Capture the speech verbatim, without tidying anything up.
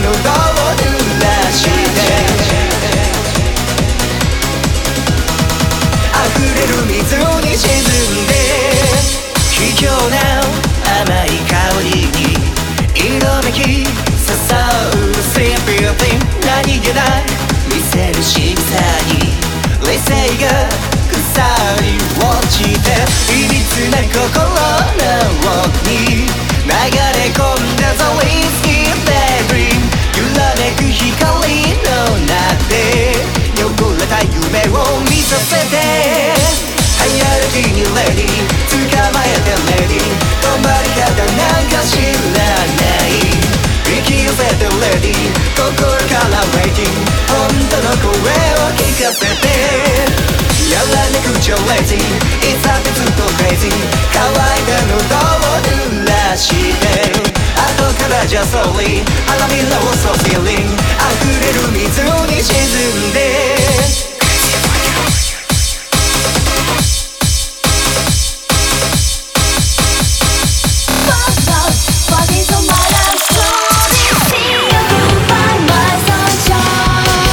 喉を濡らして溢れる水に沈んで卑怯な甘い香りに色めき誘う Sleeping 何気ない見せる仕草に理性が腐り落ちていびつな心の奥に流れ込んだ The Risky Daydream 揺らめく光の中で汚れた夢を見させて早歩きにレディー捕まえてレディー止まり方なんか知らない引き寄せてレディー心から Waiting 本当の声を聞かせてやらなくちゃ Lazy いつだってずっと Crazy 乾いた喉を濡らして後からじゃ Sorry 花びらを So feeling 溢れる水に沈んで